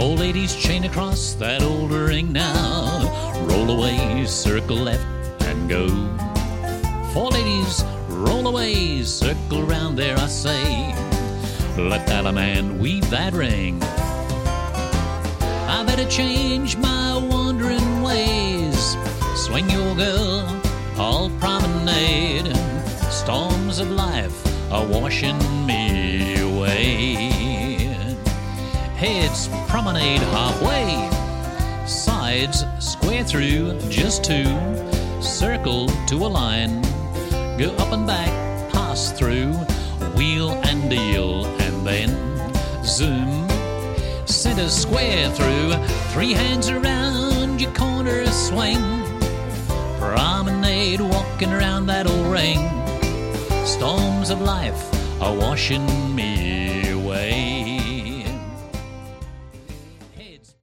Four ladies chain across that old ring now. Roll away, circle left and go. Four ladies, roll away, circle round there, I say. Let that a man weave that ring. I better change my wandering ways. Swing your girl, all promenade. Storms of life are washing me away. Heads promenade halfway. Sides square through, just two. Circle to a line. Go up and back, pass through. Wheel and deal, and then zoom. Center square through. Three hands around your corner swing. Promenade walking around that old ring. Storms of life are washing me away.